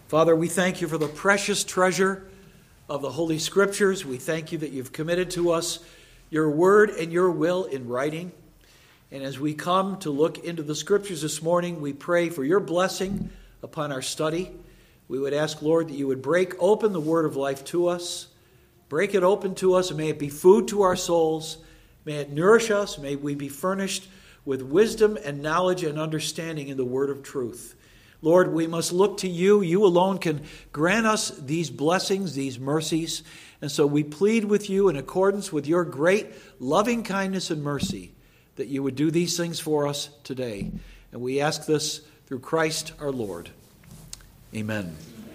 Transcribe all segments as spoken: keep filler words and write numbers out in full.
Father, we thank you for the precious treasure of the Holy Scriptures. We thank you that you've committed to us your word and your will in writing. And as we come to look into the Scriptures this morning, we pray for your blessing upon our study. We would ask, Lord, that you would break open the word of life to us. Break it open to us, and may it be food to our souls. May it nourish us. May we be furnished with wisdom and knowledge and understanding in the word of truth. Lord, we must look to you. You alone can grant us these blessings, these mercies. And so we plead with you in accordance with your great loving kindness and mercy that you would do these things for us today. And we ask this through Christ our Lord. Amen.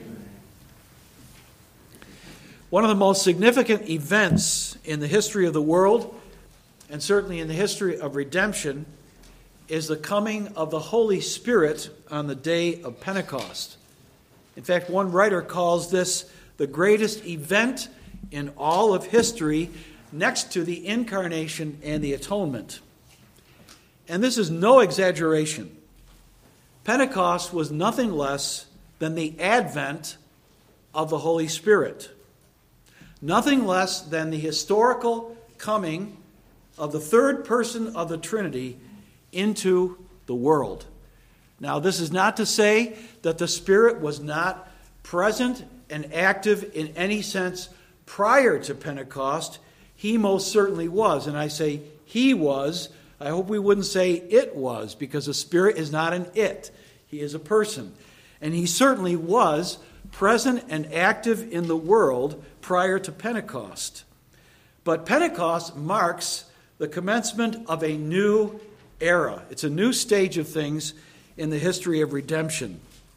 One of the most significant events in the history of the world, and certainly in the history of redemption, is the coming of the Holy Spirit on the day of Pentecost. In fact, one writer calls this the greatest event in all of history, next to the incarnation and the atonement. And this is no exaggeration. Pentecost was nothing less than the advent of the Holy Spirit. Nothing less than the historical coming of the third person of the Trinity into the world. Now, this is not to say that the Spirit was not present and active in any sense prior to Pentecost. He most certainly was. And I say he was. I hope we wouldn't say it was, because the Spirit is not an it. He is a person. And he certainly was present and active in the world prior to Pentecost. But Pentecost marks the commencement of a new era. It's a new stage of things in the history of redemption.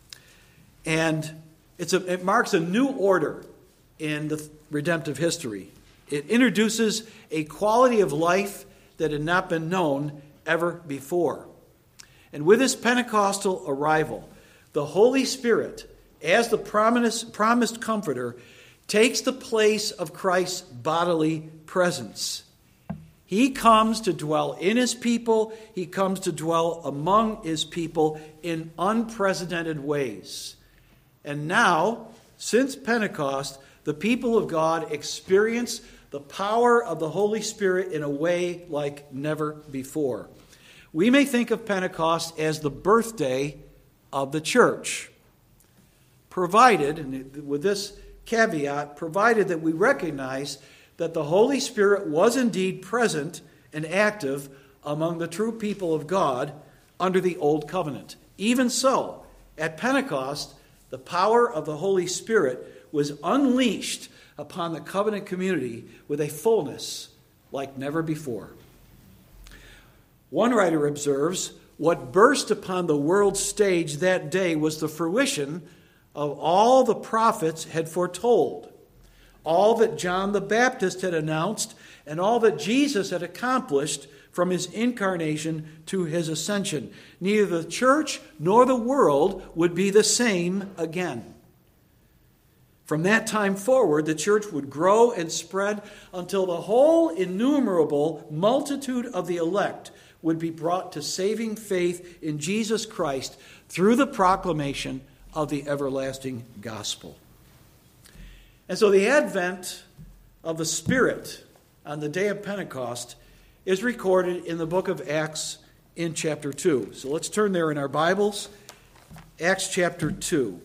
And it's a, it marks a new order in the redemptive history. It introduces a quality of life that had not been known ever before. And with this Pentecostal arrival, the Holy Spirit, as the promised, promised comforter, takes the place of Christ's bodily presence. He comes to dwell in his people. He comes to dwell among his people in unprecedented ways. And now, since Pentecost, the people of God experience the power of the Holy Spirit in a way like never before. We may think of Pentecost as the birthday of the church, provided, and with this caveat, provided that we recognize that the Holy Spirit was indeed present and active among the true people of God under the Old Covenant. Even so, at Pentecost, the power of the Holy Spirit was unleashed upon the covenant community with a fullness like never before. One writer observes, what burst upon the world stage that day was the fruition of all the prophets had foretold, all that John the Baptist had announced, and all that Jesus had accomplished from his incarnation to his ascension. Neither the church nor the world would be the same again. From that time forward, the church would grow and spread until the whole innumerable multitude of the elect would be brought to saving faith in Jesus Christ through the proclamation of the everlasting gospel. And so the advent of the Spirit on the day of Pentecost is recorded in the book of Acts in chapter two. So let's turn there in our Bibles. Acts chapter two.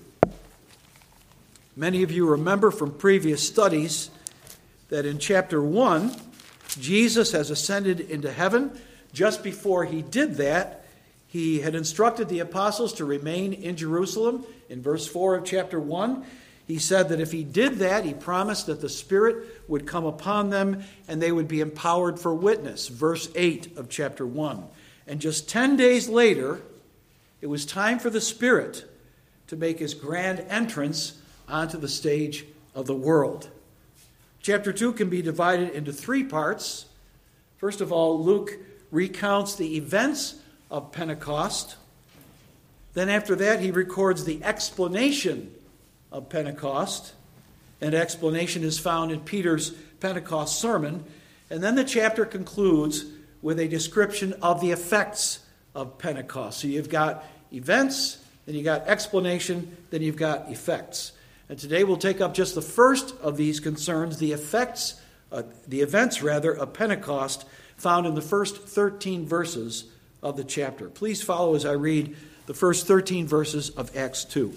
Many of you remember from previous studies that in chapter one, Jesus has ascended into heaven. Just before he did that, he had instructed the apostles to remain in Jerusalem. In verse four of chapter one, he said that if he did that, he promised that the Spirit would come upon them and they would be empowered for witness. Verse eight of chapter one. And just ten days later, it was time for the Spirit to make his grand entrance onto the stage of the world. Chapter two can be divided into three parts. First of all, Luke recounts the events of Pentecost. Then after that, he records the explanation of Pentecost. And explanation is found in Peter's Pentecost sermon. And then the chapter concludes with a description of the effects of Pentecost. So you've got events, then you've got explanation, then you've got effects. And today we'll take up just the first of these concerns, the effects, uh, the events rather, of Pentecost, found in the first thirteen verses of the chapter. Please follow as I read the first thirteen verses of Acts two.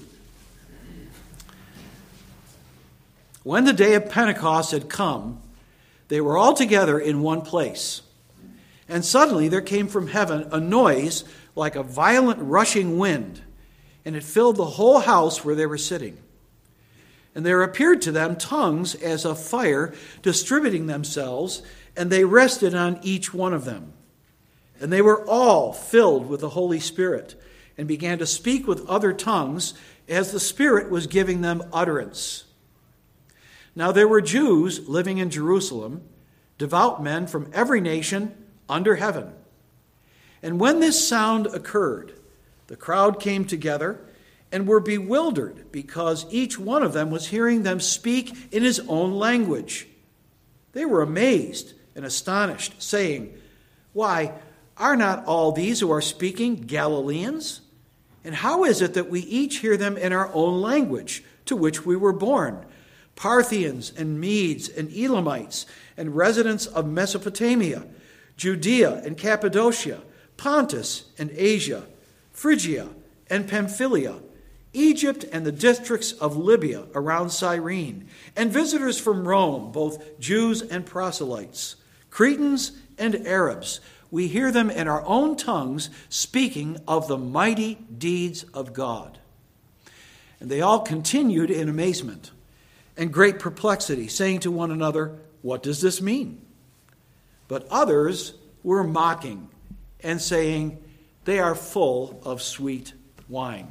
When the day of Pentecost had come, they were all together in one place. And suddenly there came from heaven a noise like a violent rushing wind, and it filled the whole house where they were sitting. And there appeared to them tongues as of fire, distributing themselves, and they rested on each one of them. And they were all filled with the Holy Spirit, and began to speak with other tongues as the Spirit was giving them utterance. Now there were Jews living in Jerusalem, devout men from every nation under heaven. And when this sound occurred, the crowd came together and were bewildered, because each one of them was hearing them speak in his own language. They were amazed and astonished, saying, "Why, are not all these who are speaking Galileans? And how is it that we each hear them in our own language, to which we were born? Parthians and Medes and Elamites and residents of Mesopotamia, Judea and Cappadocia, Pontus and Asia, Phrygia and Pamphylia, Egypt and the districts of Libya around Cyrene, and visitors from Rome, both Jews and proselytes, Cretans and Arabs. We hear them in our own tongues speaking of the mighty deeds of God." And they all continued in amazement and great perplexity, saying to one another, "What does this mean?" But others were mocking and saying, "They are full of sweet wine."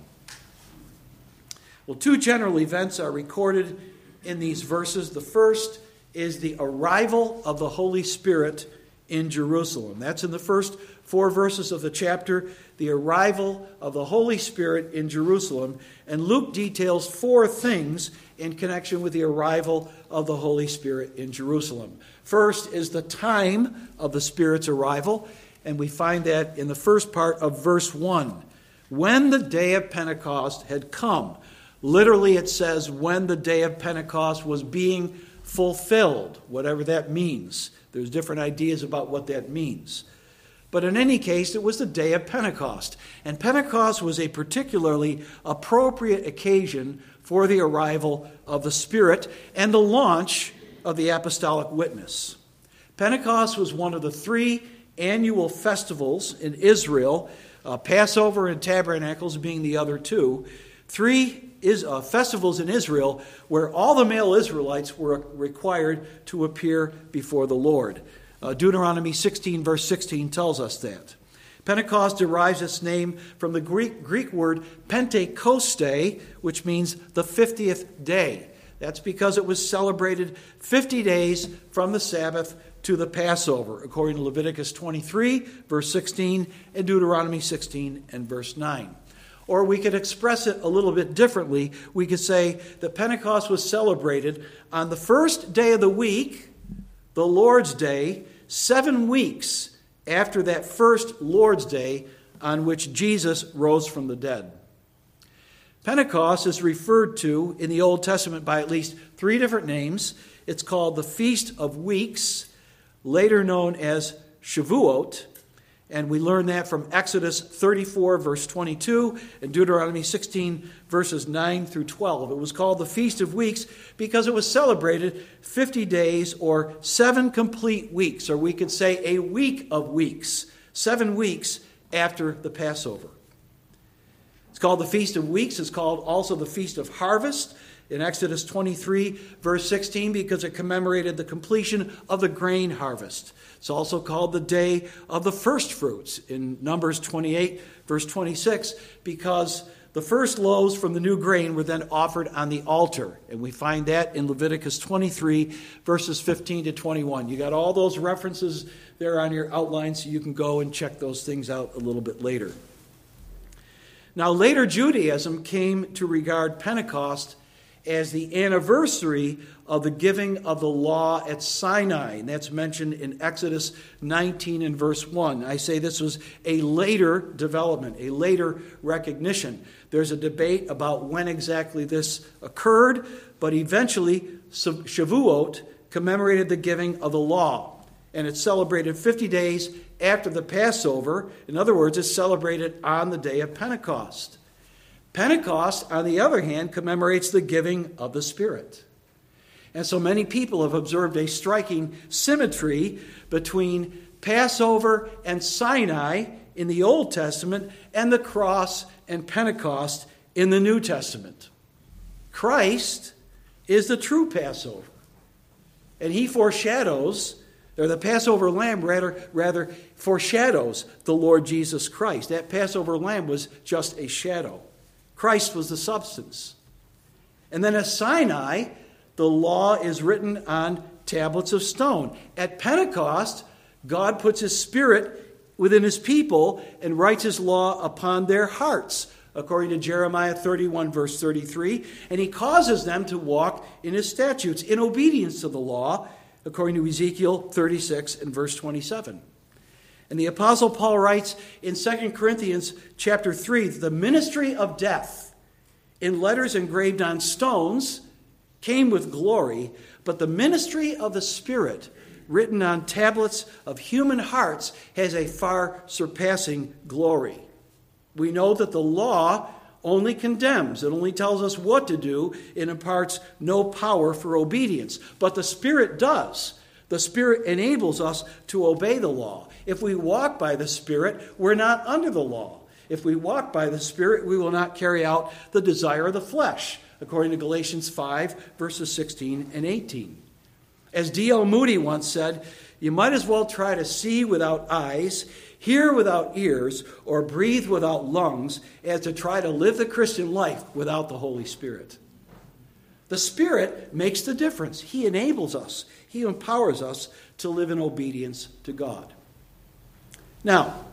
Well, two general events are recorded in these verses. The first is the arrival of the Holy Spirit in Jerusalem. That's in the first four verses of the chapter, the arrival of the Holy Spirit in Jerusalem. And Luke details four things in connection with the arrival of the Holy Spirit in Jerusalem. First is the time of the Spirit's arrival, and we find that in the first part of verse one. When the day of Pentecost had come. Literally it says when the day of Pentecost was being fulfilled, whatever that means. There's different ideas about what that means. But in any case, it was the day of Pentecost. And Pentecost was a particularly appropriate occasion for the arrival of the Spirit and the launch of the apostolic witness. Pentecost was one of the three annual festivals in Israel, uh, Passover and Tabernacles being the other two. Three is, uh, festivals in Israel where all the male Israelites were required to appear before the Lord. Uh, Deuteronomy sixteen, verse sixteen tells us that. Pentecost derives its name from the Greek, Greek word Pentekoste, which means the fiftieth day. That's because it was celebrated fifty days from the Sabbath to the Passover, according to Leviticus twenty-three, verse sixteen, and Deuteronomy sixteen and verse nine. Or we could express it a little bit differently. We could say that Pentecost was celebrated on the first day of the week, the Lord's Day, seven weeks after that first Lord's Day on which Jesus rose from the dead. Pentecost is referred to in the Old Testament by at least three different names. It's called the Feast of Weeks, later known as Shavuot. And we learn that from Exodus thirty-four, verse twenty-two, and Deuteronomy sixteen, verses nine through twelve. It was called the Feast of Weeks because it was celebrated fifty days or seven complete weeks, or we could say a week of weeks, seven weeks after the Passover. It's called the Feast of Weeks. It's called also the Feast of Harvest in Exodus twenty-three, verse sixteen, because it commemorated the completion of the grain harvest. It's also called the Day of the First Fruits in Numbers twenty-eight, verse twenty-six, because the first loaves from the new grain were then offered on the altar. And we find that in Leviticus twenty-three, verses fifteen to twenty-one. You got all those references there on your outline, so you can go and check those things out a little bit later. Now, later Judaism came to regard Pentecost as the anniversary of the giving of the law at Sinai. And that's mentioned in Exodus nineteen and verse one. I say this was a later development, a later recognition. There's a debate about when exactly this occurred, but eventually Shavuot commemorated the giving of the law. And it's celebrated fifty days after the Passover. In other words, it's celebrated on the day of Pentecost. Pentecost, on the other hand, commemorates the giving of the Spirit. And so many people have observed a striking symmetry between Passover and Sinai in the Old Testament and the cross and Pentecost in the New Testament. Christ is the true Passover. And he foreshadows, or the Passover lamb rather, rather foreshadows the Lord Jesus Christ. That Passover lamb was just a shadow. Christ was the substance. And then at Sinai, the law is written on tablets of stone. At Pentecost, God puts his Spirit within his people and writes his law upon their hearts, according to Jeremiah thirty-one, verse thirty-three. And he causes them to walk in his statutes, in obedience to the law, according to Ezekiel thirty-six and verse twenty-seven. And the Apostle Paul writes in Second Corinthians chapter three, the ministry of death in letters engraved on stones came with glory, but the ministry of the Spirit written on tablets of human hearts has a far surpassing glory. We know that the law only condemns. It only tells us what to do. It imparts no power for obedience. But the Spirit does. The Spirit enables us to obey the law. If we walk by the Spirit, we're not under the law. If we walk by the Spirit, we will not carry out the desire of the flesh, according to Galatians five, verses sixteen and eighteen. As D L Moody once said, you might as well try to see without eyes, hear without ears, or breathe without lungs, as to try to live the Christian life without the Holy Spirit. The Spirit makes the difference. He enables us. He empowers us to live in obedience to God. Now,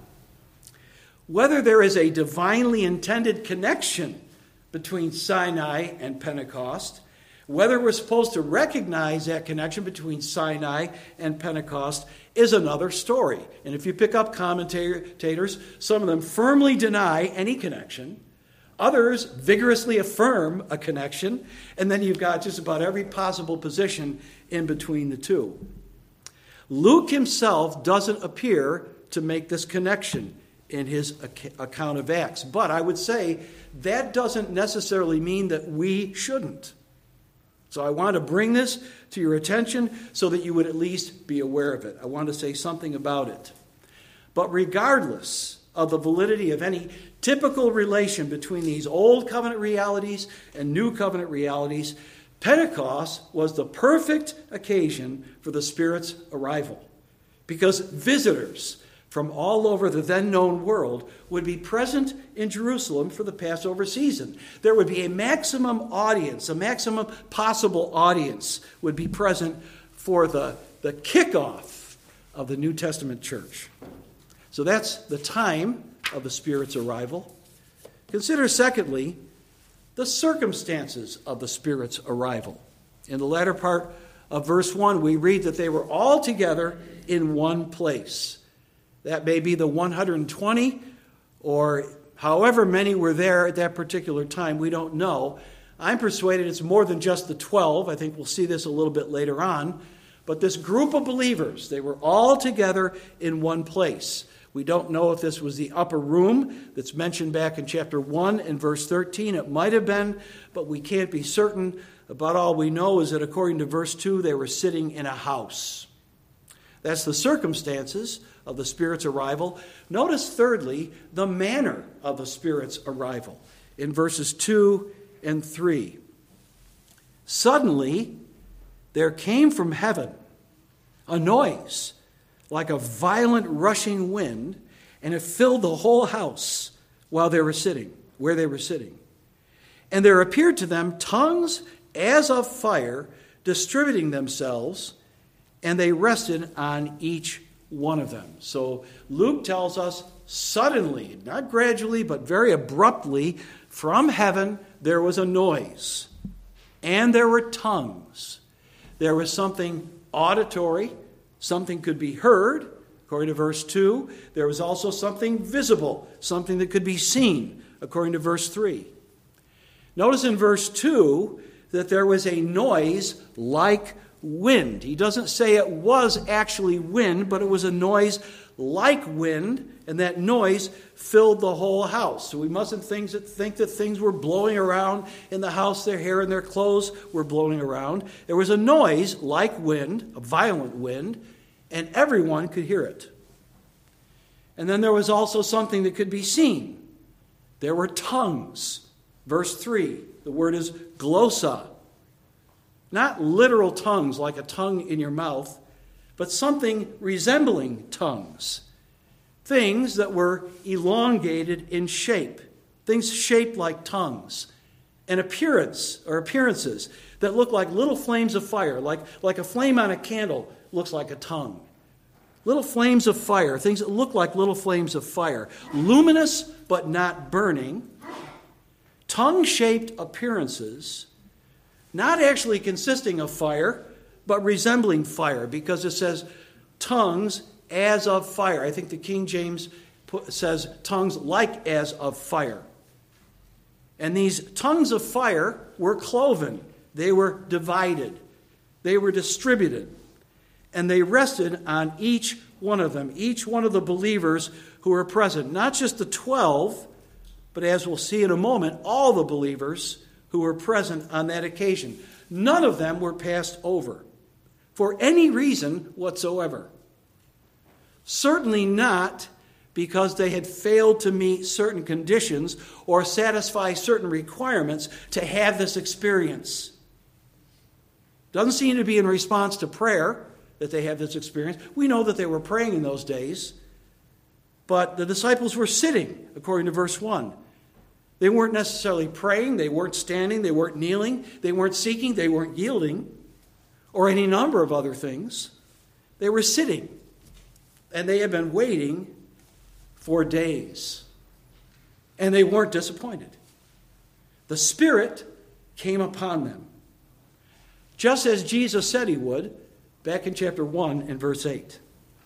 whether there is a divinely intended connection between Sinai and Pentecost, whether we're supposed to recognize that connection between Sinai and Pentecost is another story. And if you pick up commentators, some of them firmly deny any connection. Others vigorously affirm a connection. And then you've got just about every possible position in between the two. Luke himself doesn't appear to make this connection in his account of Acts. But I would say that doesn't necessarily mean that we shouldn't. So I want to bring this to your attention so that you would at least be aware of it. I want to say something about it. But regardless of the validity of any typical relation between these old covenant realities and new covenant realities, Pentecost was the perfect occasion for the Spirit's arrival. Because visitors from all over the then known world would be present in Jerusalem for the Passover season. There would be a maximum audience, a maximum possible audience would be present for the, the kickoff of the New Testament church. So that's the time of the Spirit's arrival. Consider, secondly, the circumstances of the Spirit's arrival. In the latter part of verse one, we read that they were all together in one place. That may be the one hundred twenty, or however many were there at that particular time. We don't know. I'm persuaded it's more than just the twelve. I think we'll see this a little bit later on. But this group of believers, they were all together in one place. We don't know if this was the upper room that's mentioned back in chapter one and verse thirteen. It might have been, but we can't be certain. About all we know is that according to verse two, they were sitting in a house. That's the circumstances of the Spirit's arrival. Notice, thirdly, the manner of the Spirit's arrival in verses two and three. Suddenly, there came from heaven a noise like a violent rushing wind, and it filled the whole house while they were sitting, where they were sitting. And there appeared to them tongues as of fire, distributing themselves, and they rested on each one of them. So Luke tells us suddenly, not gradually, but very abruptly, from heaven there was a noise. And there were tongues. There was something auditory, something could be heard, according to verse two. There was also something visible, something that could be seen, according to verse three. Notice in verse two that there was a noise like wind. He doesn't say it was actually wind, but it was a noise like wind, and that noise filled the whole house. So we mustn't think that, think that things were blowing around in the house, their hair and their clothes were blowing around. There was a noise like wind, a violent wind, and everyone could hear it. And then there was also something that could be seen. There were tongues. Verse three, the word is glossa. Not literal tongues like a tongue in your mouth, but something resembling tongues. Things that were elongated in shape. Things shaped like tongues. An appearance or appearances that look like little flames of fire, like, like a flame on a candle looks like a tongue. Little flames of fire, things that look like little flames of fire. Luminous but not burning. Tongue-shaped appearances, not actually consisting of fire, but resembling fire, because it says tongues as of fire. I think the King James put, says tongues like as of fire. And these tongues of fire were cloven. They were divided. They were distributed. And they rested on each one of them, each one of the believers who were present. Not just the twelve, but as we'll see in a moment, all the believers who were present on that occasion. None of them were passed over for any reason whatsoever. Certainly not because they had failed to meet certain conditions or satisfy certain requirements to have this experience. Doesn't seem to be in response to prayer that they had this experience. We know that they were praying in those days, but the disciples were sitting, according to verse one. They weren't necessarily praying, they weren't standing, they weren't kneeling, they weren't seeking, they weren't yielding, or any number of other things. They were sitting, and they had been waiting for days. And they weren't disappointed. The Spirit came upon them, just as Jesus said he would, back in chapter one and verse eight.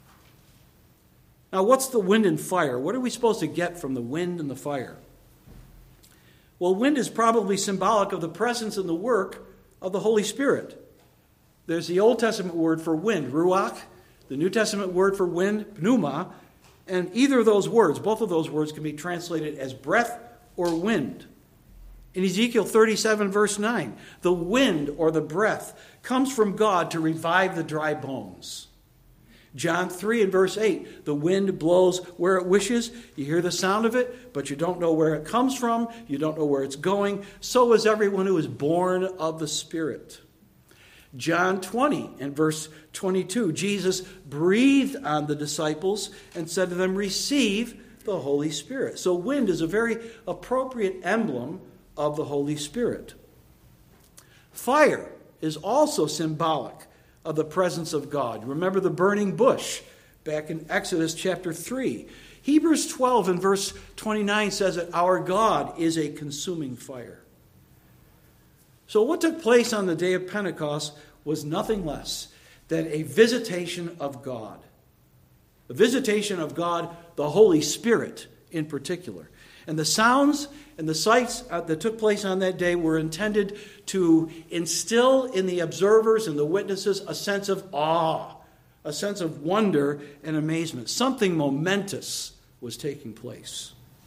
Now, what's the wind and fire? What are we supposed to get from the wind and the fire? Well, wind is probably symbolic of the presence and the work of the Holy Spirit. There's the Old Testament word for wind, ruach, the New Testament word for wind, pneuma, and either of those words, both of those words can be translated as breath or wind. In Ezekiel thirty-seven, verse nine, the wind or the breath comes from God to revive the dry bones. John three and verse eight, the wind blows where it wishes. You hear the sound of it, but you don't know where it comes from. You don't know where it's going. So is everyone who is born of the Spirit. John twenty and verse twenty-two, Jesus breathed on the disciples and said to them, receive the Holy Spirit. So wind is a very appropriate emblem of the Holy Spirit. Fire is also symbolic of the presence of God. Remember the burning bush back in Exodus chapter three. Hebrews twelve and verse twenty-nine says that our God is a consuming fire. So what took place on the day of Pentecost was nothing less than a visitation of God. A visitation of God, the Holy Spirit in particular. And the sounds and the sights that took place on that day were intended to instill in the observers and the witnesses a sense of awe, a sense of wonder and amazement. Something momentous was taking place.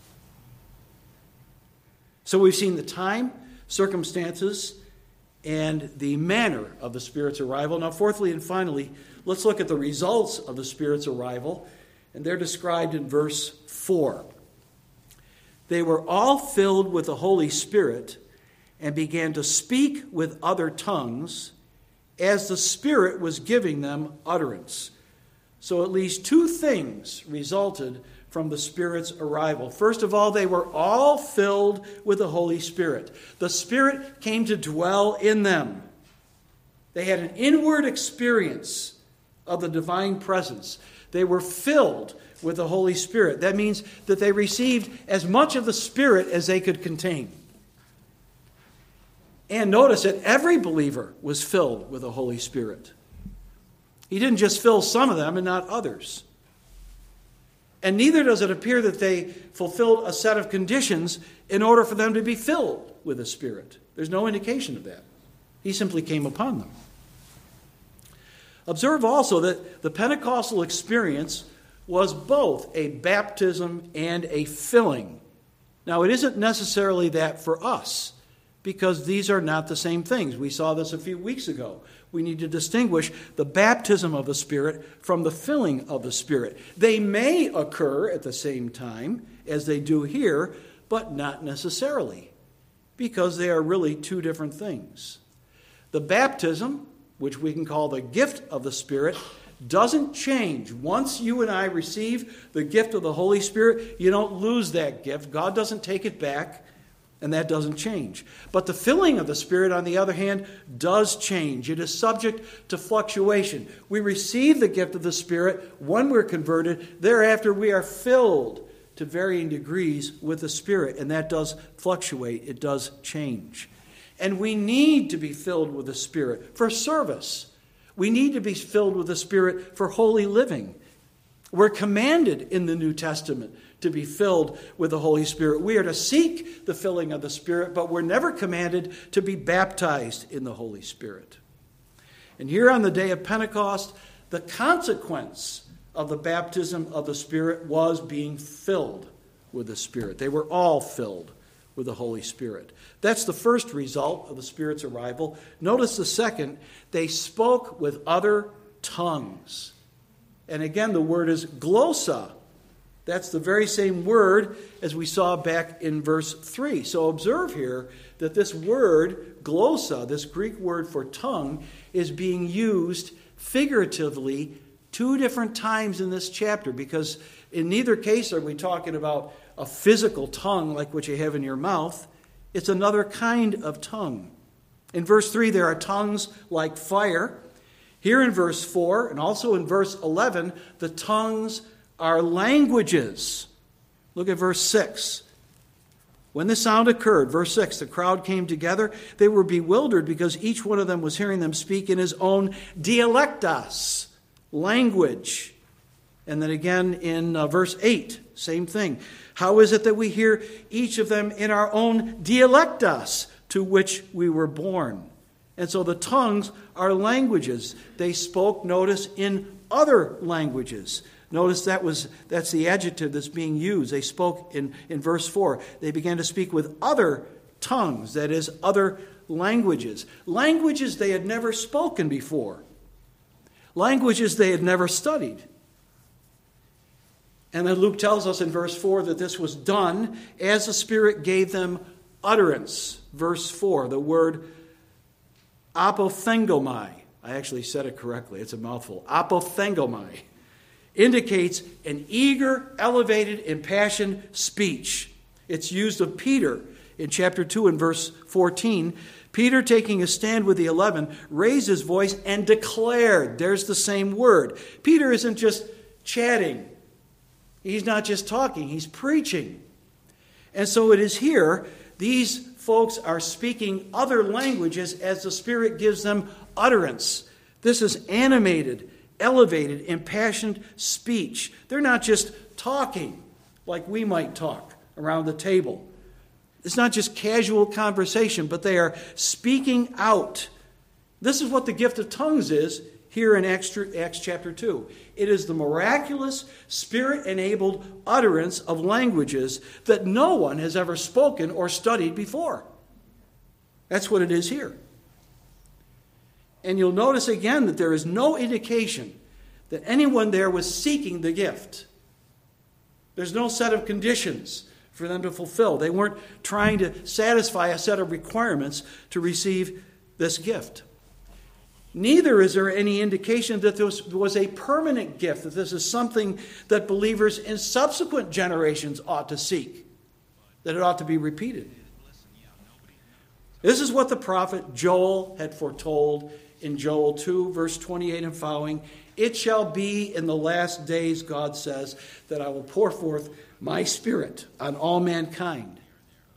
So we've seen the time, circumstances, and the manner of the Spirit's arrival. Now, fourthly and finally, let's look at the results of the Spirit's arrival, and they're described in verse four. They were all filled with the Holy Spirit and began to speak with other tongues as the Spirit was giving them utterance. So at least two things resulted from the Spirit's arrival. First of all, they were all filled with the Holy Spirit. The Spirit came to dwell in them. They had an inward experience of the divine presence. They were filled with the Holy Spirit. That means that they received as much of the Spirit as they could contain. And notice that every believer was filled with the Holy Spirit. He didn't just fill some of them and not others. And neither does it appear that they fulfilled a set of conditions in order for them to be filled with the Spirit. There's no indication of that. He simply came upon them. Observe also that the Pentecostal experience was both a baptism and a filling. Now, it isn't necessarily that for us, because these are not the same things. We saw this a few weeks ago. We need to distinguish the baptism of the Spirit from the filling of the Spirit. They may occur at the same time as they do here, but not necessarily, because they are really two different things. The baptism, which we can call the gift of the Spirit, doesn't change. Once you and I receive the gift of the Holy Spirit, you don't lose that gift. God doesn't take it back, and that doesn't change. But the filling of the Spirit, on the other hand, does change. It is subject to fluctuation. We receive the gift of the Spirit when we're converted. Thereafter, we are filled to varying degrees with the Spirit, and that does fluctuate. It does change. And we need to be filled with the Spirit for service. We need to be filled with the Spirit for holy living. We're commanded in the New Testament to be filled with the Holy Spirit. We are to seek the filling of the Spirit, but we're never commanded to be baptized in the Holy Spirit. And here on the day of Pentecost, the consequence of the baptism of the Spirit was being filled with the Spirit. They were all filled with the Holy Spirit. That's the first result of the Spirit's arrival. Notice the second, they spoke with other tongues. And again, the word is glossa. That's the very same word as we saw back in verse three. So observe here that this word, glossa, this Greek word for tongue, is being used figuratively two different times in this chapter, because in neither case are we talking about a physical tongue like what you have in your mouth. It's another kind of tongue. In verse three, there are tongues like fire. Here in verse four, and also in verse eleven, the tongues are languages. Look at verse six. When this sound occurred, verse six, the crowd came together. They were bewildered because each one of them was hearing them speak in his own dialectos, language. And then again in uh, verse eight, same thing. How is it that we hear each of them in our own dialectos to which we were born? And so the tongues are languages. They spoke, notice, in other languages. Notice that was that's the adjective that's being used. They spoke in, in verse four. They began to speak with other tongues, that is, other languages. Languages they had never spoken before. Languages they had never studied. And then Luke tells us in verse four that this was done as the Spirit gave them utterance. Verse four, the word apothengomai. I actually said it correctly. It's a mouthful. Apothengomai indicates an eager, elevated, impassioned speech. It's used of Peter in chapter two and verse fourteen. Peter, taking a stand with the eleven, raised his voice and declared. There's the same word. Peter isn't just chatting. He's not just talking. He's preaching. And so it is here, these folks are speaking other languages as the Spirit gives them utterance. This is animated, elevated, impassioned speech. They're not just talking like we might talk around the table. It's not just casual conversation, but they are speaking out. This is what the gift of tongues is here in Acts, Acts chapter two. It is the miraculous, Spirit-enabled utterance of languages that no one has ever spoken or studied before. That's what it is here. And you'll notice again that there is no indication that anyone there was seeking the gift. There's no set of conditions for them to fulfill. They weren't trying to satisfy a set of requirements to receive this gift. Neither is there any indication that this was a permanent gift, that this is something that believers in subsequent generations ought to seek, that it ought to be repeated. This is what the prophet Joel had foretold in Joel two, verse twenty-eight and following. It shall be in the last days, God says, that I will pour forth my Spirit on all mankind.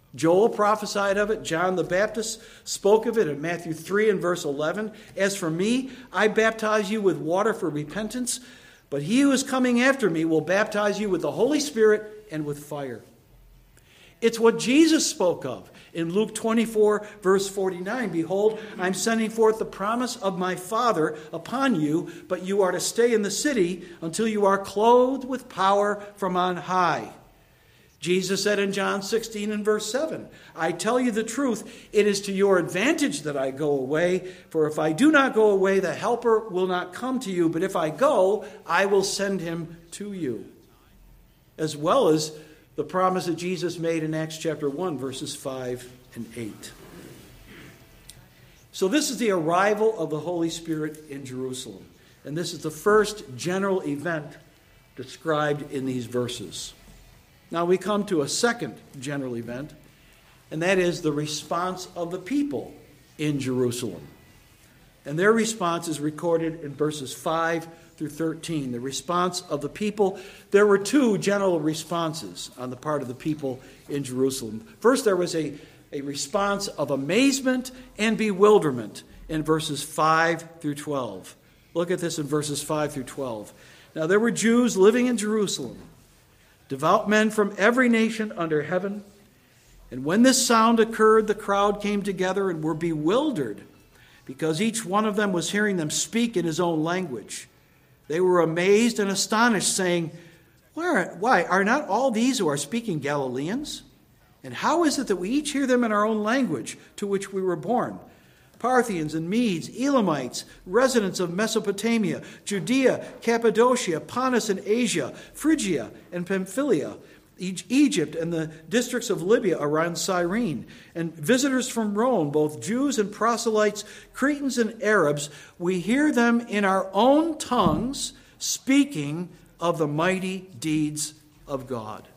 Joel prophesied of it. John the Baptist spoke of it in Matthew three and verse eleven. As for me, I baptize you with water for repentance, but he who is coming after me will baptize you with the Holy Spirit and with fire. It's what Jesus spoke of in Luke twenty-four, verse forty-nine. Behold, I'm sending forth the promise of my Father upon you, but you are to stay in the city until you are clothed with power from on high. Jesus said in John sixteen and verse seven, I tell you the truth, it is to your advantage that I go away, for if I do not go away, the Helper will not come to you, but if I go, I will send him to you. As well as the promise that Jesus made in Acts chapter one, verses five and eight. So this is the arrival of the Holy Spirit in Jerusalem. And this is the first general event described in these verses. Now we come to a second general event, and that is the response of the people in Jerusalem. And their response is recorded in verses five through thirteen. The response of the people, there were two general responses on the part of the people in Jerusalem. First, there was a, a response of amazement and bewilderment in verses five through twelve. Look at this in verses five through twelve. Now there were Jews living in Jerusalem, devout men from every nation under heaven. And when this sound occurred, the crowd came together and were bewildered, because each one of them was hearing them speak in his own language. They were amazed and astonished, saying, Why, why are not all these who are speaking Galileans? And how is it that we each hear them in our own language to which we were born? Parthians and Medes, Elamites, residents of Mesopotamia, Judea, Cappadocia, Pontus and Asia, Phrygia and Pamphylia, Egypt and the districts of Libya around Cyrene, and visitors from Rome, both Jews and proselytes, Cretans and Arabs, we hear them in our own tongues speaking of the mighty deeds of God.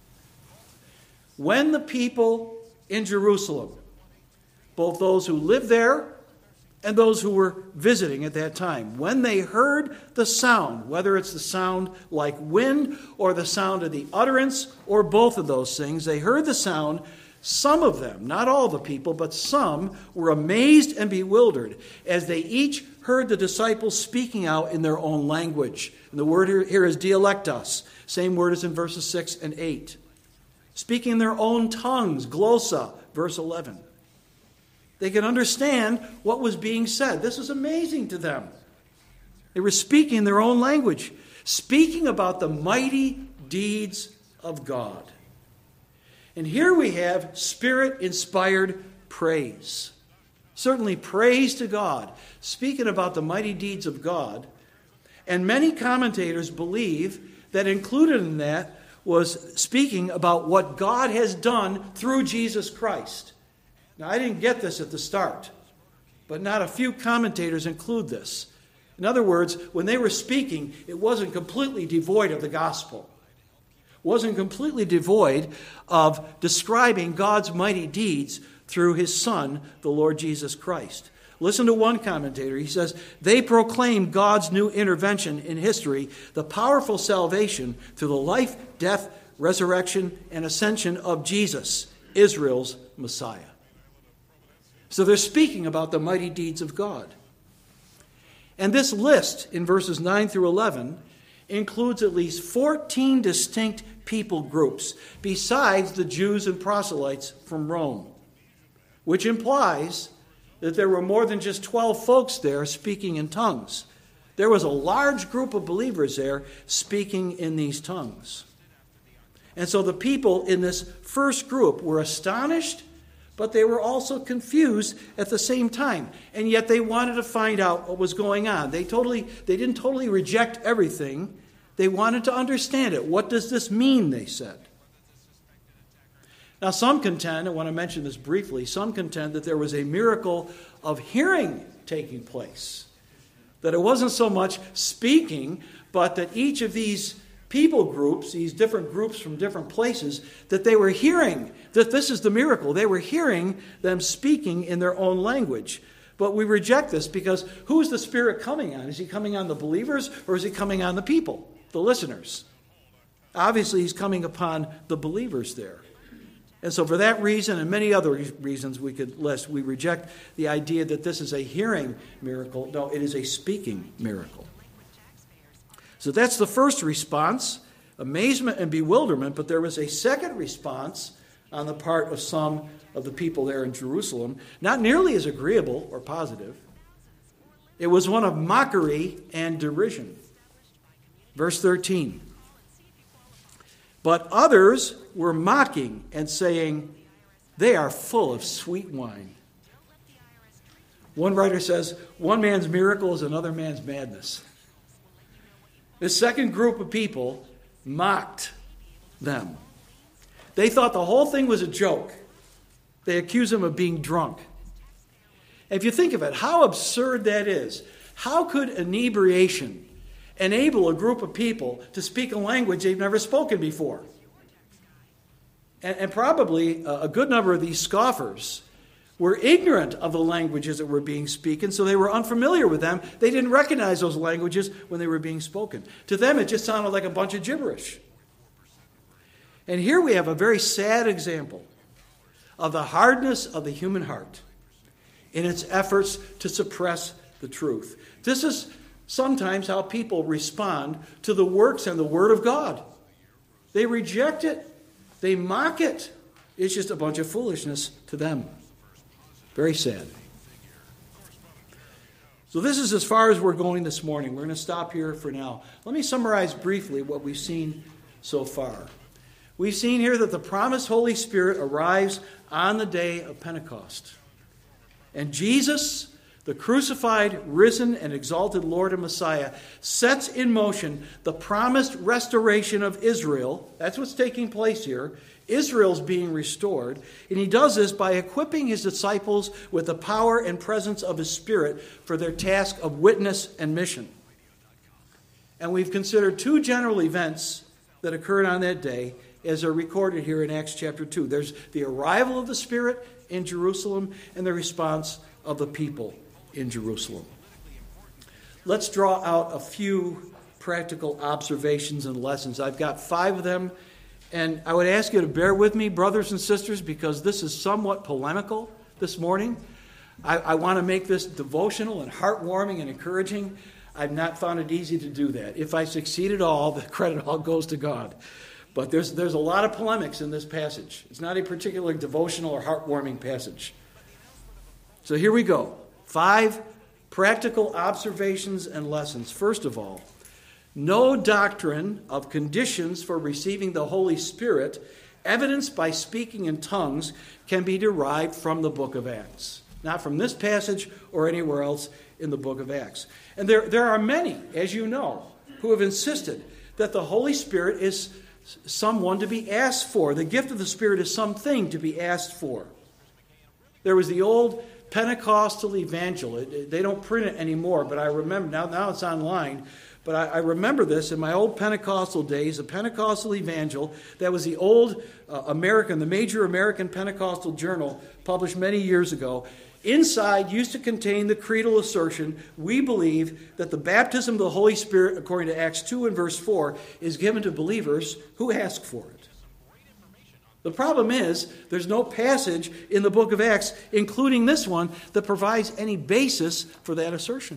When the people in Jerusalem, both those who lived there and those who were visiting at that time, when they heard the sound, whether it's the sound like wind or the sound of the utterance or both of those things, they heard the sound. Some of them, not all the people, but some were amazed and bewildered as they each heard the disciples speaking out in their own language. And the word here is dialectos, same word as in verses six and eight. Speaking in their own tongues, glossa, verse eleven. They could understand what was being said. This was amazing to them. They were speaking their own language, speaking about the mighty deeds of God. And here we have Spirit-inspired praise. Certainly praise to God, speaking about the mighty deeds of God. And many commentators believe that included in that was speaking about what God has done through Jesus Christ. Now, I didn't get this at the start, but not a few commentators include this. In other words, when they were speaking, it wasn't completely devoid of the gospel. It wasn't completely devoid of describing God's mighty deeds through his Son, the Lord Jesus Christ. Listen to one commentator. He says, they proclaim God's new intervention in history, the powerful salvation through the life, death, resurrection, and ascension of Jesus, Israel's Messiah. So they're speaking about the mighty deeds of God. And this list in verses nine through eleven includes at least fourteen distinct people groups besides the Jews and proselytes from Rome, which implies that there were more than just twelve folks there speaking in tongues. There was a large group of believers there speaking in these tongues. And so the people in this first group were astonished, but they were also confused at the same time. And yet they wanted to find out what was going on. They totally, they didn't totally reject everything. They wanted to understand it. What does this mean, they said. Now some contend, I want to mention this briefly, some contend that there was a miracle of hearing taking place. That it wasn't so much speaking, but that each of these people groups, these different groups from different places, that they were hearing, that this is the miracle. They were hearing them speaking in their own language. But we reject this because who's the Spirit coming on? Is he coming on the believers or is he coming on the people, the listeners? Obviously, he's coming upon the believers there. And so for that reason and many other reasons we could list, we reject the idea that this is a hearing miracle. No, it is a speaking miracle. So that's the first response, amazement and bewilderment. But there was a second response on the part of some of the people there in Jerusalem, not nearly as agreeable or positive. It was one of mockery and derision. Verse thirteen. But others were mocking and saying, they are full of sweet wine. One writer says, one man's miracle is another man's madness. This second group of people mocked them. They thought the whole thing was a joke. They accused him of being drunk. If you think of it, how absurd that is. How could inebriation enable a group of people to speak a language they've never spoken before? And, and probably a good number of these scoffers were ignorant of the languages that were being spoken, so they were unfamiliar with them. They didn't recognize those languages when they were being spoken. To them, it just sounded like a bunch of gibberish. And here we have a very sad example of the hardness of the human heart in its efforts to suppress the truth. This is sometimes how people respond to the works and the Word of God. They reject it. They mock it. It's just a bunch of foolishness to them. Very sad. So this is as far as we're going this morning. We're going to stop here for now. Let me summarize briefly what we've seen so far. We've seen here that the promised Holy Spirit arrives on the day of Pentecost. And Jesus, the crucified, risen, and exalted Lord and Messiah, sets in motion the promised restoration of Israel. That's what's taking place here. Israel's being restored. And he does this by equipping his disciples with the power and presence of his Spirit for their task of witness and mission. And we've considered two general events that occurred on that day as are recorded here in Acts chapter two. There's the arrival of the Spirit in Jerusalem and the response of the people in Jerusalem. Let's draw out a few practical observations and lessons. I've got five of them, and I would ask you to bear with me, brothers and sisters, because this is somewhat polemical this morning. I, I want to make this devotional and heartwarming and encouraging. I've not found it easy to do that. If I succeed at all, the credit all goes to God. But there's, there's a lot of polemics in this passage. It's not a particularly devotional or heartwarming passage. So here we go. Five practical observations and lessons. First of all, no doctrine of conditions for receiving the Holy Spirit, evidenced by speaking in tongues, can be derived from the book of Acts. Not from this passage or anywhere else in the book of Acts. And there, there are many, as you know, who have insisted that the Holy Spirit is someone to be asked for. The gift of the Spirit is something to be asked for. There was the old Pentecostal evangel. It, they don't print it anymore, but I remember, now, now it's online, but I, I remember this in my old Pentecostal days, the Pentecostal evangel, that was the old uh, American, the major American Pentecostal journal published many years ago. Inside used to contain the creedal assertion, we believe that the baptism of the Holy Spirit, according to Acts two and verse four, is given to believers who ask for it. The problem is, there's no passage in the book of Acts, including this one, that provides any basis for that assertion.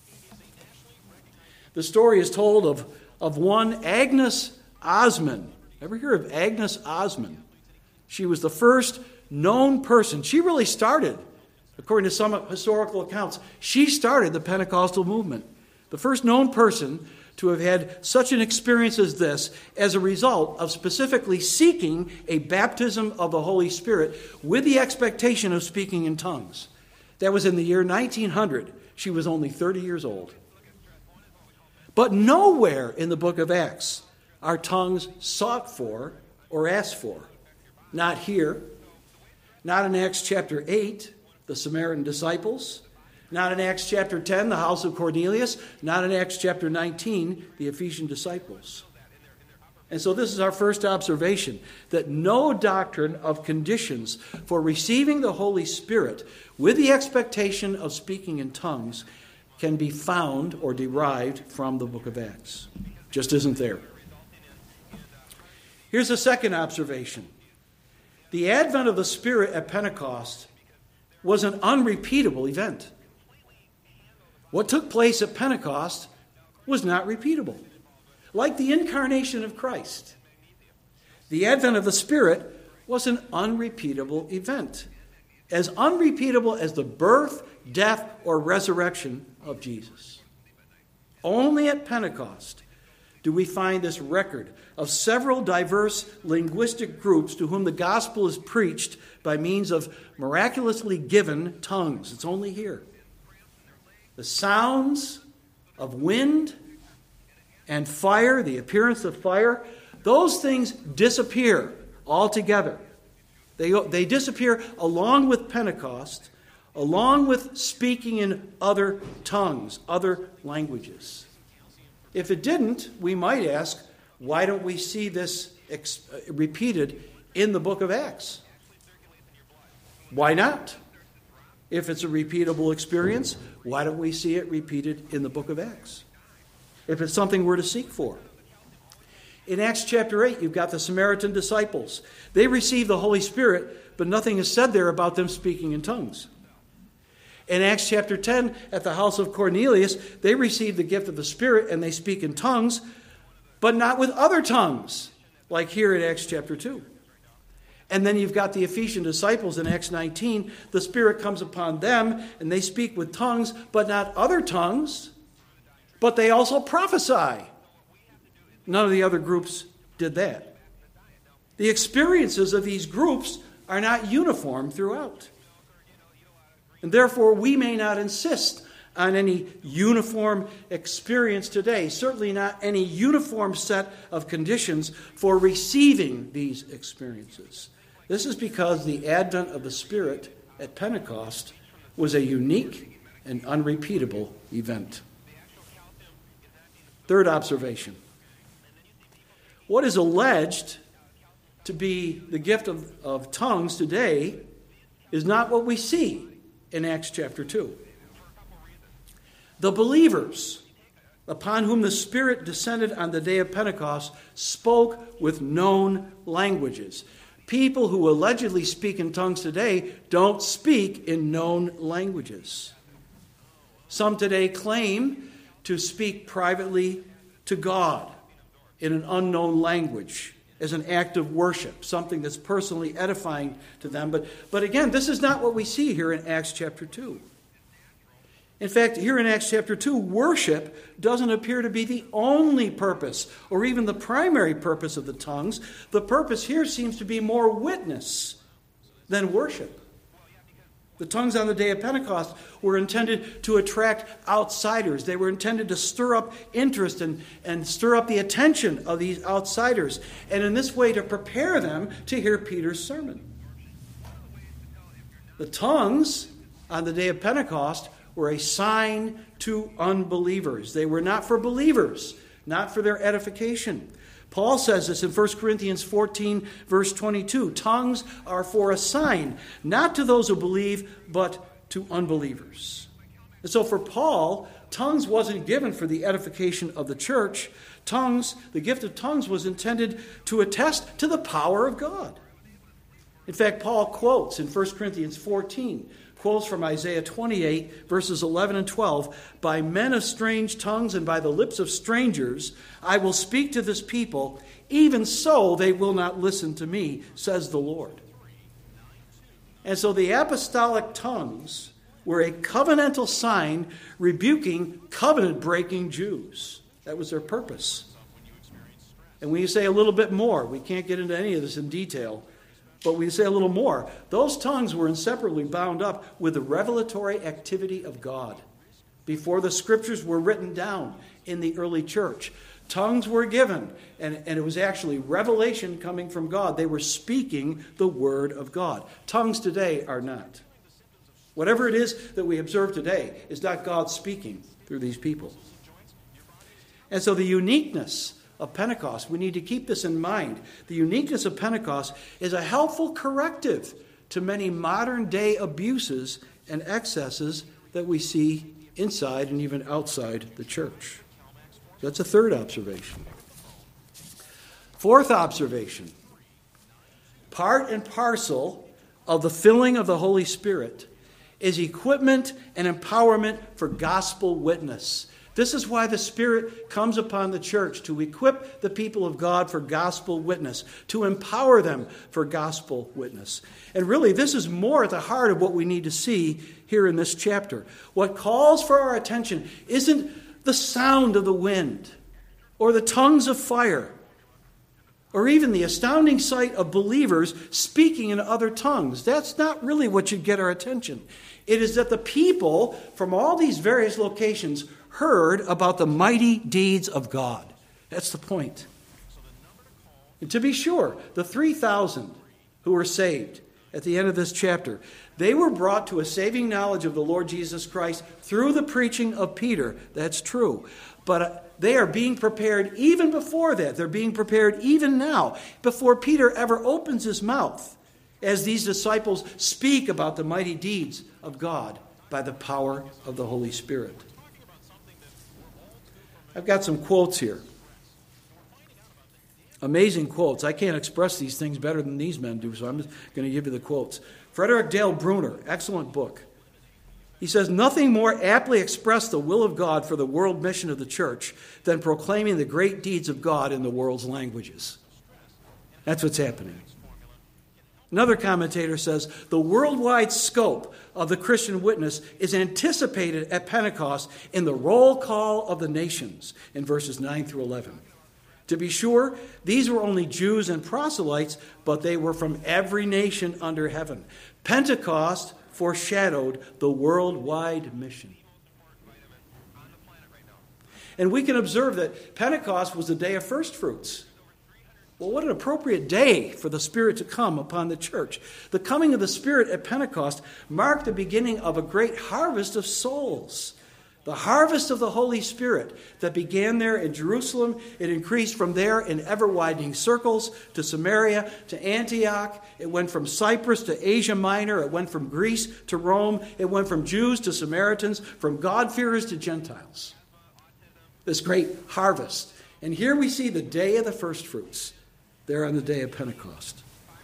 The story is told of, of one Agnes Osman. Ever hear of Agnes Osman? She was the first known person. She really started, according to some historical accounts, she started the Pentecostal movement. The first known person to have had such an experience as this as a result of specifically seeking a baptism of the Holy Spirit with the expectation of speaking in tongues. That was in the year nineteen hundred. She was only thirty years old. But nowhere in the book of Acts are tongues sought for or asked for. Not here. Not in Acts chapter eight, the Samaritan disciples. Not in Acts chapter ten, the house of Cornelius. Not in Acts chapter nineteen, the Ephesian disciples. And so this is our first observation, that no doctrine of conditions for receiving the Holy Spirit with the expectation of speaking in tongues can be found or derived from the book of Acts. Just isn't there. Here's a second observation. The advent of the Spirit at Pentecost was an unrepeatable event. What took place at Pentecost was not repeatable. Like the incarnation of Christ, the advent of the Spirit was an unrepeatable event. As unrepeatable as the birth, death, or resurrection of Jesus. Only at Pentecost do we find this record of several diverse linguistic groups to whom the gospel is preached by means of miraculously given tongues. It's only here. The sounds of wind and fire, the appearance of fire, those things disappear altogether. They, they disappear along with Pentecost, along with speaking in other tongues, other languages. If it didn't, we might ask, why don't we see this ex- repeated in the book of Acts? Why not? If it's a repeatable experience, why don't we see it repeated in the book of Acts? If it's something we're to seek for. In Acts chapter eight, you've got the Samaritan disciples. They receive the Holy Spirit, but nothing is said there about them speaking in tongues. In Acts chapter ten, at the house of Cornelius, they receive the gift of the Spirit and they speak in tongues, but not with other tongues, like here in Acts chapter two. And then you've got the Ephesian disciples in Acts nineteen. The Spirit comes upon them and they speak with tongues, but not other tongues, but they also prophesy. None of the other groups did that. The experiences of these groups are not uniform throughout. And therefore, we may not insist on any uniform experience today. Certainly not any uniform set of conditions for receiving these experiences. This is because the advent of the Spirit at Pentecost was a unique and unrepeatable event. Third observation. What is alleged to be the gift of, of tongues today is not what we see in Acts chapter two. The believers upon whom the Spirit descended on the day of Pentecost spoke with known languages. People who allegedly speak in tongues today don't speak in known languages. Some today claim to speak privately to God in an unknown language as an act of worship, something that's personally edifying to them. But, but again, this is not what we see here in Acts chapter two. In fact, here in Acts chapter two, worship doesn't appear to be the only purpose or even the primary purpose of the tongues. The purpose here seems to be more witness than worship. The tongues on the day of Pentecost were intended to attract outsiders. They were intended to stir up interest and, and stir up the attention of these outsiders, and in this way to prepare them to hear Peter's sermon. The tongues on the day of Pentecost were a sign to unbelievers. They were not for believers, not for their edification. Paul says this in First Corinthians fourteen, verse twenty-two. Tongues are for a sign, not to those who believe, but to unbelievers. And so for Paul, tongues wasn't given for the edification of the church. Tongues, the gift of tongues was intended to attest to the power of God. In fact, Paul quotes in First Corinthians fourteen, quotes from Isaiah twenty-eight, verses eleven and twelve, "By men of strange tongues and by the lips of strangers I will speak to this people, even so they will not listen to me, says the Lord." And so the apostolic tongues were a covenantal sign rebuking covenant-breaking Jews. That was their purpose. And we say a little bit more. We can't get into any of this in detail. But we say a little more. Those tongues were inseparably bound up with the revelatory activity of God. Before the scriptures were written down in the early church, tongues were given, and, and it was actually revelation coming from God. They were speaking the word of God. Tongues today are not. Whatever it is that we observe today is not God speaking through these people. And so the uniqueness of Pentecost, we need to keep this in mind. The uniqueness of Pentecost is a helpful corrective to many modern day abuses and excesses that we see inside and even outside the church. That's a third observation. Fourth observation. part and parcel of the filling of the Holy Spirit is equipment and empowerment for gospel witness. This is why the Spirit comes upon the church, to equip the people of God for gospel witness, to empower them for gospel witness. And really, this is more at the heart of what we need to see here in this chapter. What calls for our attention isn't the sound of the wind, or the tongues of fire, or even the astounding sight of believers speaking in other tongues. That's not really what should get our attention. It is that the people from all these various locations heard about the mighty deeds of God. That's the point. And to be sure, the three thousand who were saved at the end of this chapter, they were brought to a saving knowledge of the Lord Jesus Christ through the preaching of Peter. That's true. But they are being prepared even before that. They're being prepared even now, before Peter ever opens his mouth, as these disciples speak about the mighty deeds of God by the power of the Holy Spirit. I've got some quotes here. Amazing quotes. I can't express these things better than these men do, so I'm just going to give you the quotes. Frederick Dale Bruner, excellent book. He says, nothing more aptly expressed the will of God for the world mission of the church than proclaiming the great deeds of God in the world's languages. That's what's happening. Another commentator says, the worldwide scope of the Christian witness is anticipated at Pentecost in the roll call of the nations in verses nine through eleven. To be sure, these were only Jews and proselytes, but they were from every nation under heaven. Pentecost foreshadowed the worldwide mission. And we can observe that Pentecost was the day of first fruits. Well, what an appropriate day for the Spirit to come upon the church. The coming of the Spirit at Pentecost marked the beginning of a great harvest of souls. The harvest of the Holy Spirit that began there in Jerusalem, it increased from there in ever-widening circles to Samaria, to Antioch. It went from Cyprus to Asia Minor. It went from Greece to Rome. It went from Jews to Samaritans, from God-fearers to Gentiles. This great harvest. And here we see the day of the first fruits, there on the day of Pentecost.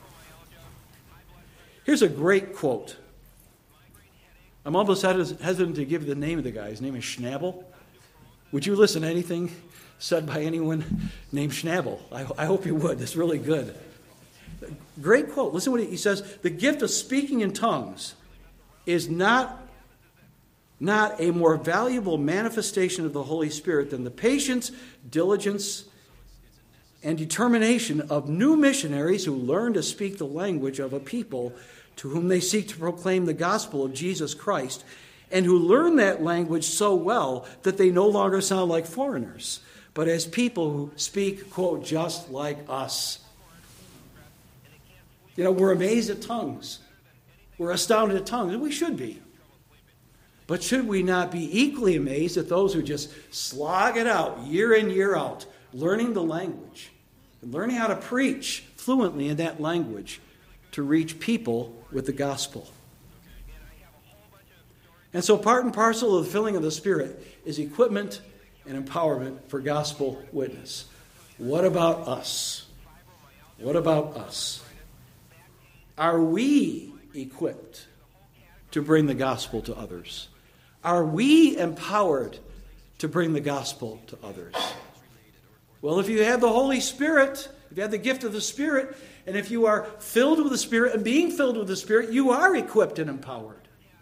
Here's a great quote. I'm almost hesitant to give you the name of the guy. His name is Schnabel. Would you listen to anything said by anyone named Schnabel? I, I hope you would. It's really good. Great quote. Listen to what he, he says. The gift of speaking in tongues is not, not a more valuable manifestation of the Holy Spirit than the patience, diligence, and determination of new missionaries who learn to speak the language of a people to whom they seek to proclaim the gospel of Jesus Christ, and who learn that language so well that they no longer sound like foreigners, but as people who speak, quote, just like us. You know, we're amazed at tongues. We're astounded at tongues, and we should be. But should we not be equally amazed at those who just slog it out year in, year out, learning the language, and learning how to preach fluently in that language to reach people with the gospel? And so part and parcel of the filling of the Spirit is equipment and empowerment for gospel witness. What about us? What about us? Are we equipped to bring the gospel to others? Are we empowered to bring the gospel to others? Well, if you have the Holy Spirit, if you have the gift of the Spirit, and if you are filled with the Spirit and being filled with the Spirit, you are equipped and empowered.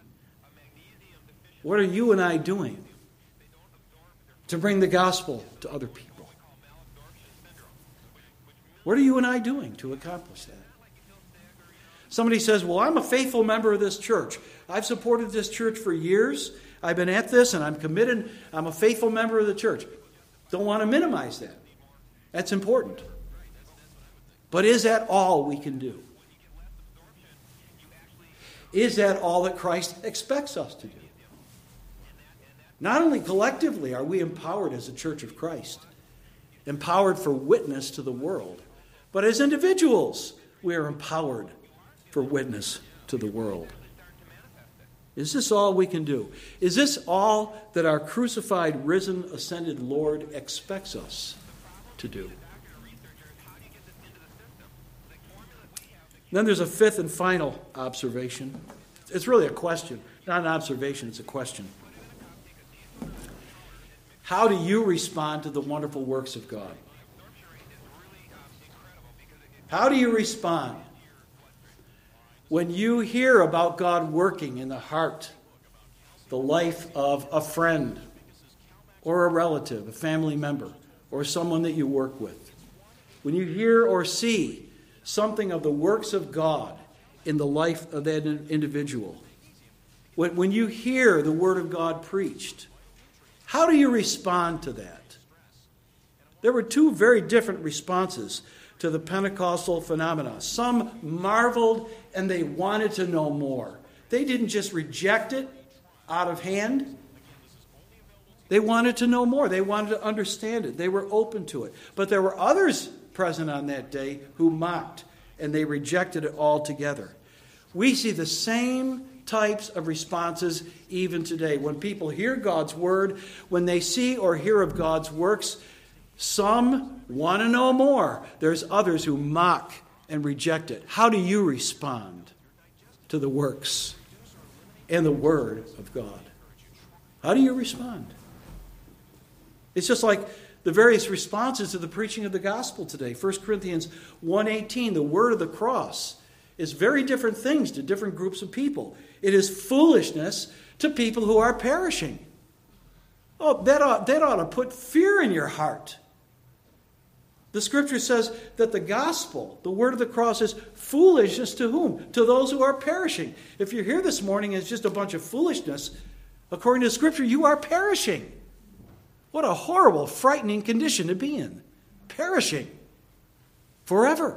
What are you and I doing to bring the gospel to other people? What are you and I doing to accomplish that? Somebody says, well, I'm a faithful member of this church. I've supported this church for years. I've been at this and I'm committed. I'm a faithful member of the church. Don't want to minimize that. That's important. But is that all we can do? Is that all that Christ expects us to do? Not only collectively are we empowered as a church of Christ, empowered for witness to the world, but as individuals, we are empowered for witness to the world. Is this all we can do? Is this all that our crucified, risen, ascended Lord expects us to do? Then there's a fifth and final observation. It's really a question, not an observation, it's a question. How do you respond to the wonderful works of God? How do you respond when you hear about God working in the heart, the life of a friend or a relative, a family member, or someone that you work with? When you hear or see something of the works of God in the life of that individual, when, when you hear the Word of God preached, how do you respond to that? There were two very different responses to the Pentecostal phenomena. Some marveled and they wanted to know more. They didn't just reject it out of hand. They wanted to know more. They wanted to understand it. They were open to it. But there were others present on that day who mocked and they rejected it altogether. We see the same types of responses even today. When people hear God's word, when they see or hear of God's works, some want to know more. There's others who mock and reject it. How do you respond to the works and the word of God? How do you respond? It's just like the various responses to the preaching of the gospel today. First Corinthians one eighteen, the word of the cross is very different things to different groups of people. It is foolishness to people who are perishing. Oh, that ought, that ought to put fear in your heart. The scripture says that the gospel, the word of the cross, is foolishness to whom? To those who are perishing. If you're here this morning and it's just a bunch of foolishness, according to the scripture, you are perishing. What a horrible, frightening condition to be in. Perishing. Forever.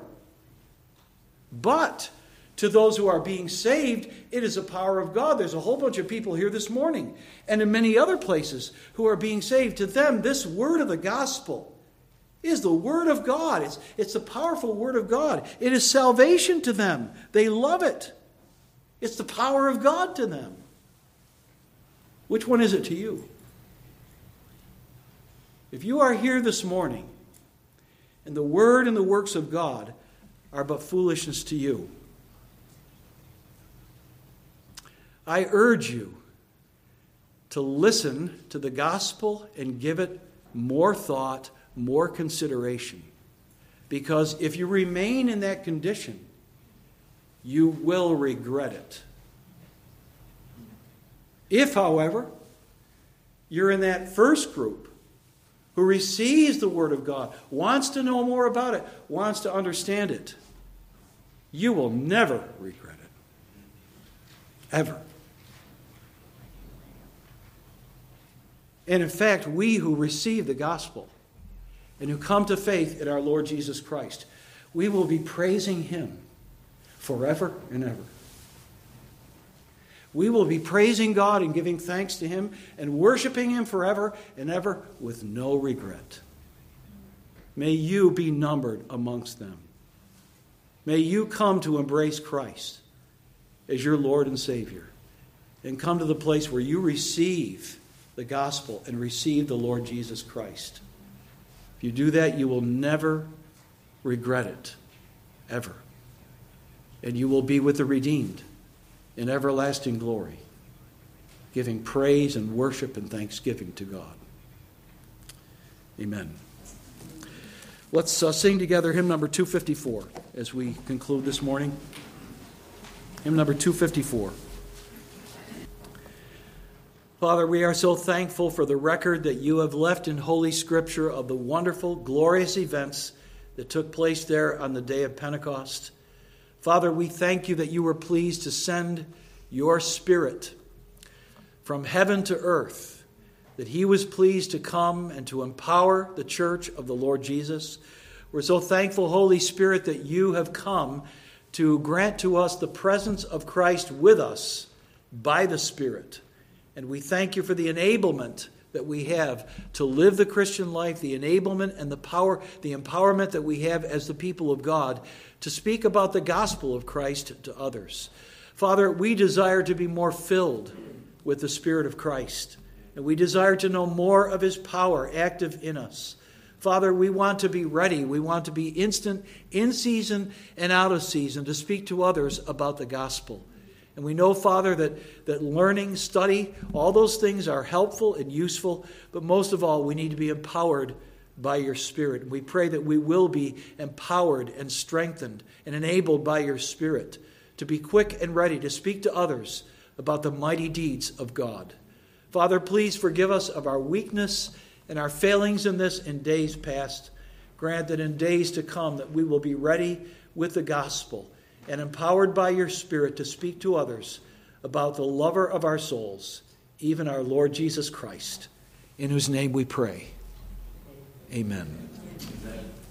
But to those who are being saved, it is the power of God. There's a whole bunch of people here this morning and in many other places who are being saved. To them, this word of the gospel is the word of God. It's, it's the powerful word of God. It is salvation to them. They love it. It's the power of God to them. Which one is it to you? If you are here this morning and the word and the works of God are but foolishness to you, I urge you to listen to the gospel and give it more thought, more consideration. Because if you remain in that condition, you will regret it. If, however, you're in that first group who receives the Word of God, wants to know more about it, wants to understand it, you will never regret it. Ever. And in fact, we who receive the gospel and who come to faith in our Lord Jesus Christ, we will be praising Him forever and ever. We will be praising God and giving thanks to Him and worshiping Him forever and ever with no regret. May you be numbered amongst them. May you come to embrace Christ as your Lord and Savior and come to the place where you receive the gospel and receive the Lord Jesus Christ. If you do that, you will never regret it, ever. And you will be with the redeemed in everlasting glory, giving praise and worship and thanksgiving to God. Amen. Let's uh, sing together hymn number two fifty-four as we conclude this morning. Hymn number two fifty-four. Father, we are so thankful for the record that you have left in Holy Scripture of the wonderful, glorious events that took place there on the day of Pentecost. Father, we thank you that you were pleased to send your Spirit from heaven to earth, that he was pleased to come and to empower the church of the Lord Jesus. We're so thankful, Holy Spirit, that you have come to grant to us the presence of Christ with us by the Spirit. And we thank you for the enablement that we have to live the Christian life, the enablement and the power, the empowerment that we have as the people of God to speak about the gospel of Christ to others. Father, we desire to be more filled with the Spirit of Christ, and we desire to know more of his power active in us. Father, we want to be ready. We want to be instant, in season and out of season, to speak to others about the gospel. And we know, Father, that, that learning, study, all those things are helpful and useful, but most of all, we need to be empowered by your Spirit. And we pray that we will be empowered and strengthened and enabled by your Spirit to be quick and ready to speak to others about the mighty deeds of God. Father, please forgive us of our weakness and our failings in this in days past. Grant that in days to come that we will be ready with the gospel and empowered by your Spirit to speak to others about the lover of our souls, even our Lord Jesus Christ, in whose name we pray. Amen. Amen.